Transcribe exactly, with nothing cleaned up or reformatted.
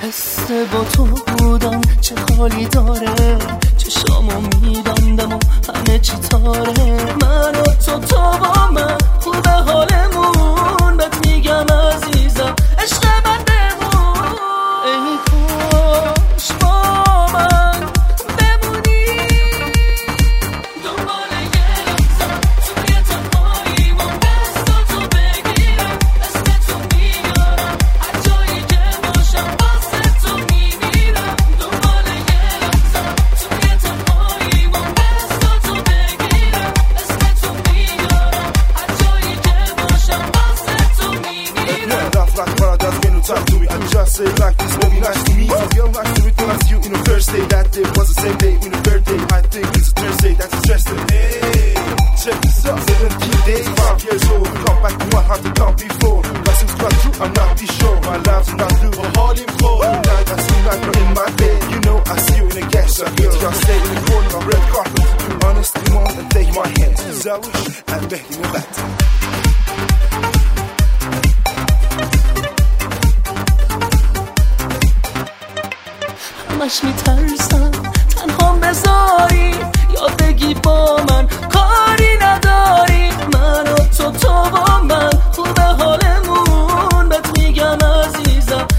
حس با تو بودم چه حالی داره، چشامو میبندم و همه چی تاره. من و تو تو با من خوبه حالمون، بهت میگم عزیزم عشق من بمون. ای کاش با من بمونی دنبال یه لحظه توی تنهاییمون، دستاتو بگیرم اسمتو میارم هر جایی که باشم واسه تو میمیرم. دنبال یه لحظه توی تنهاییمون، دستاتو بگیرم اسمتو میارم هر جایی که باشم واسه تو میمیرم. That's like what I does when you talk to me. I just say like this, baby, nice to meet you. Feel nice to meet you, I see you in the first day. That day was the same day, in the birthday. I think it's a Thursday, that's interesting. Hey, check this out. seventeen days, five years old. Come back to what had done before. Blessings got through, I'm not too sure. My life's not through, but hard in floor. Tonight I seem like you're in my bed. You know I see you in a gas. I feel just stay in the corner of red carpet. You honestly want to take my hand. Zawish, I'm back in your back. همش میترسم تنها بذاری یا بگی با من کاری نداری. من و تو تو با من خوبه حالمون، بهت میگم عزیزم